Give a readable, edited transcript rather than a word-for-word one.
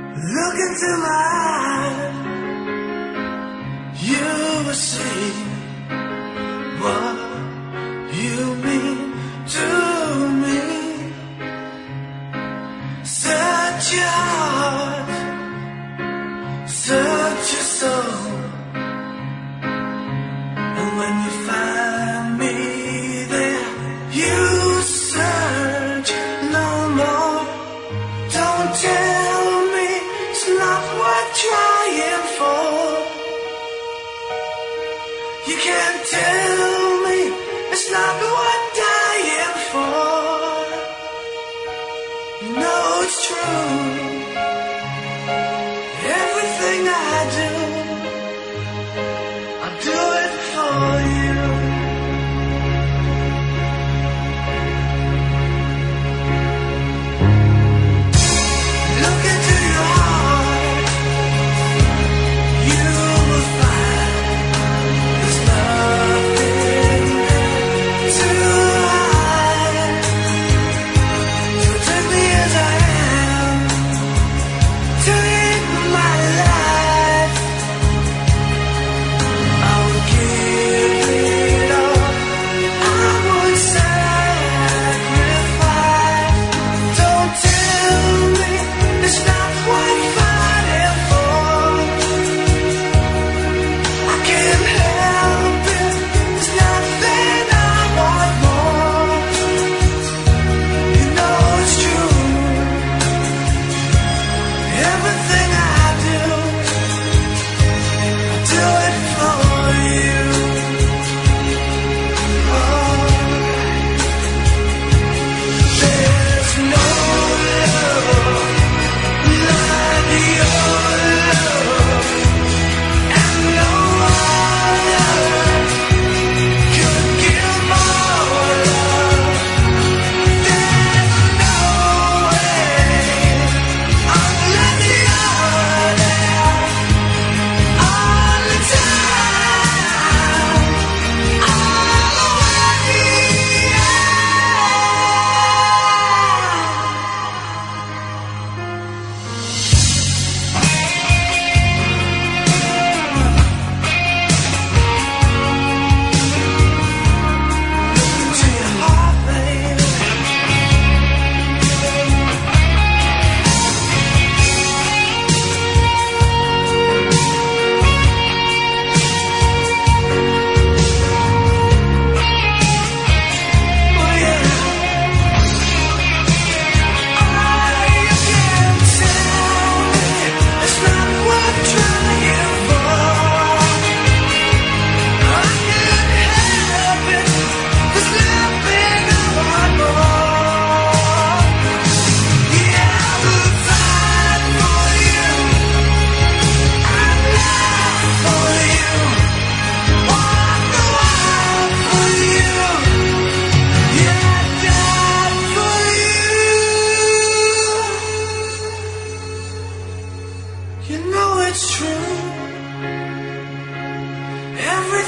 Look into my eyes, you will see what you mean to me. Search your heart, search your soul, and when you find me there, you search no more. Don't tell me it's not worth trying for. You can't tell me it's not worth dying for. You know it's true. Everything I do it for you. Look into your heart, you will find there's nothing to hide. So take me as I am, take my life. I would give it all, I would sacrifice. Don't tell me it's not worth fighting for. I can't help it, there's nothing I want more. You know it's true. Everything I do it for you. Oh, there's no love like your love, and no other could give more love. There's no way unless you're there all the time, to your heart, baby. Oh yeah. You can't tell me it's not worth trying for. I can't help it, there's nothing I want more. Yeah, I will fight for you, I'd laugh for you, walk the wild for you. Yeah, I'd die for you. You know it's true.